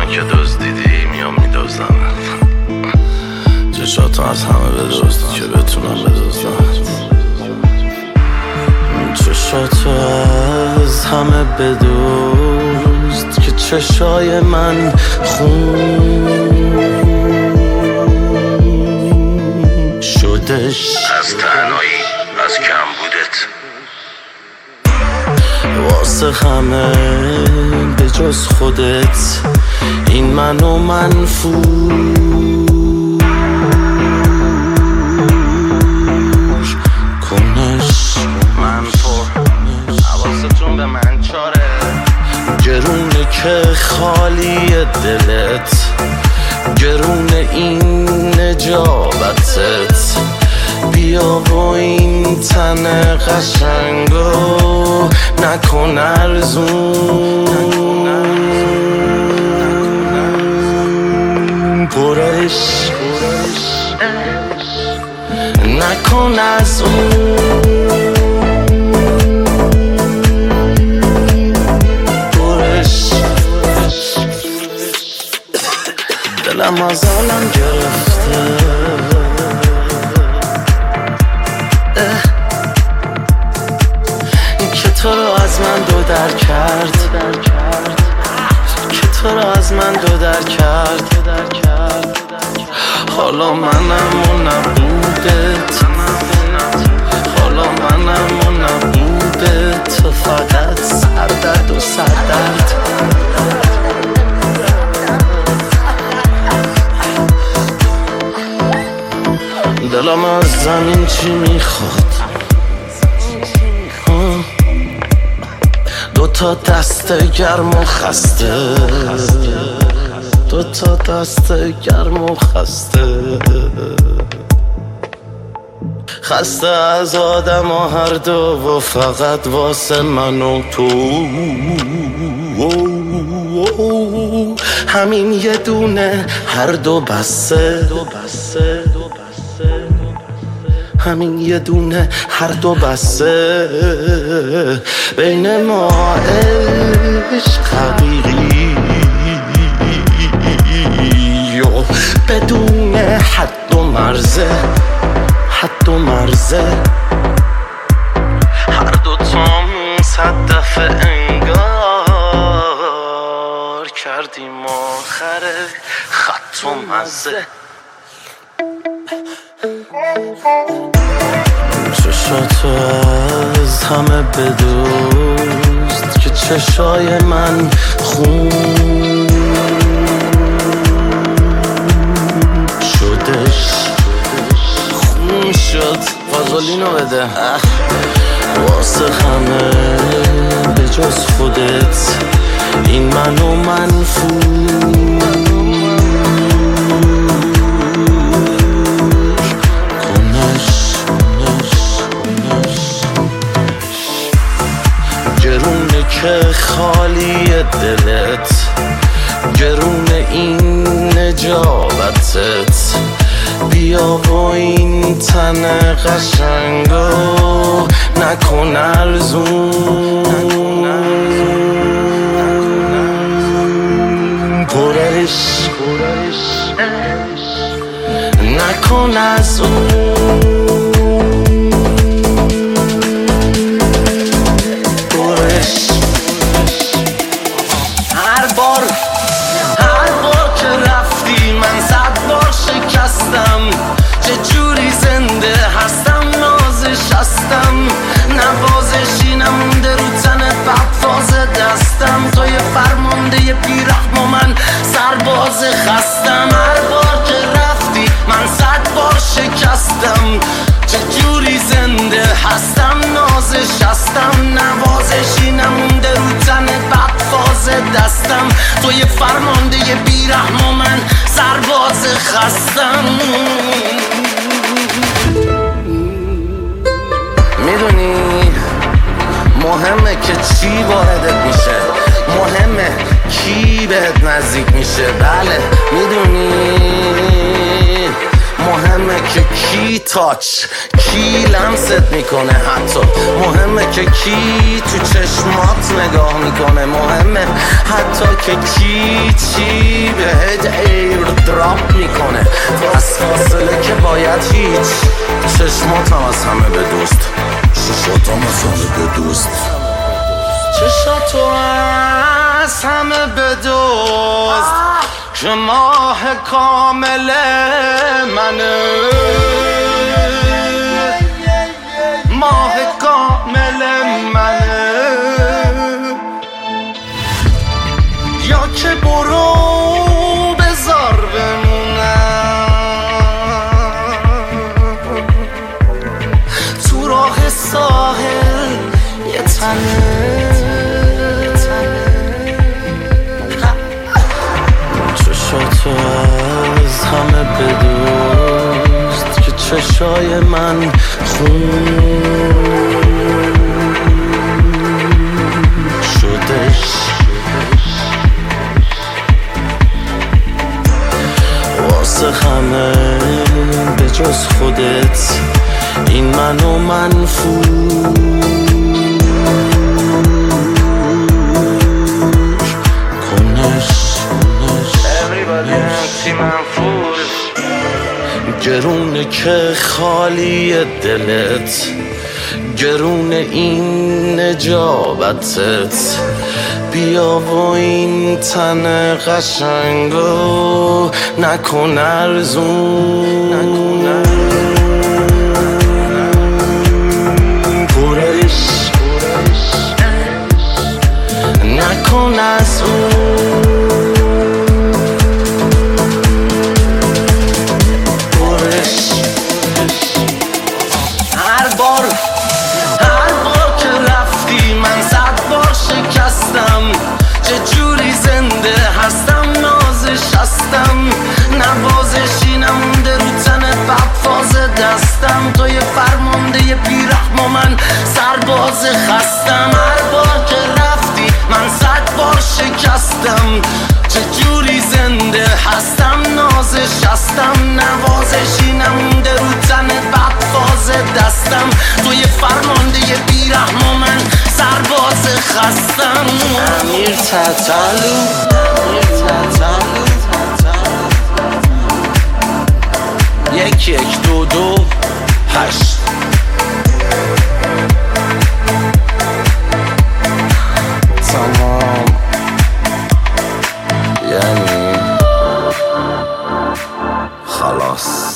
که دزدیدی میام میدوزم چشاتو از همه بدزد که بتونم بدزدم چشاتو از همه بدزد که چشای من خون شدش از تنهایی از کمبودت واسه همه به جز خودت این منو منفور کنش منفور حواستون به من چاره گرونه که خالی دلت گرونه این نجابتت بیا و این تن قشنگو نکن ارزون پرش نکن از اون پرش دلم از عالم گرفته که تو رو از من دو در کرد که تو رو از من دو در کرد حالا منم و نبودت حالا منم و نبودت تو فقط سردرد و سردرد دلم از زمین چی میخواد دوتا دست گرم و خسته دوتا دست گرم و خسته از آدم و هر دو و فقط واسه من و تو همین یه دونه هر دو بسته همین یه دونه هر دو بسته بین ما عشق حقیقی بدون حد و مرزه حد و مرزه هر دو تامون 100 دفعه انگار کردیم آخر خط و مزه چشاتو از همه بدزد که چشای من خون شدش خون شد فازولینو بده واسه همه به جز خودت این منو منفور گرونه که خالی دلت گرونه این نجابتت بیا و این تن قشنگو نکن ارزون پرش نکن از اون هر بار که رفتی من 100 بار شکستم چه جوری زنده هستم نازش هستم نوازشی نمونده رو تنت بدفاز دستم توی فرمانده بیرحم و من سرباز خستم هر بار که رفتی من 100 بار شکستم چه جوری زنده هستم نازش هستم نوازشی نمونده رو تنت بدفاز دستم توی فرمانده بیرحم و من سرباز خستم میدونی مهمه که چی واردت میشه مهمه کی بهت نزدیک میشه بله میدونی مهمه که کی تاچ کی لمست میکنه حتی مهمه که کی تو چشمات نگاه میکنه مهمه حتی که چی بهت ایر دراپ میکنه از فاصله که باید هیچ چشماتم از همه به دوست چشاتو از همه به دوست که ماه کامل منه ماه کامل منه یا که برو بذار بمونم تو راه ساحل یه تنه چشاتو از همه به دوست که چشای من خون شدش واسه همه به جز خودت این منو منفور گرونه که خالی دلت گرونه این نجابتت بیا و این تن قشنگو نکن ارزون پرش نکن از اون هر بار که رفتی من 100 بار شکستم چه جوری زنده هستم نازش هستم نوازشی نمونده رو تنت بعد فاز دستم تو یه فرمانده یه بیرحم و من سرباز خستم هر بار که رفتی من 100 بار شکستم چه جوری زنده هستم نازش هستم نوازشی نمونده رو تنت بعد فاز دستم تو یه فرمانده یه بیرحم و من سرباز خستم امیر تتلو یک یک دو دو هشت تمام یعنی خلاص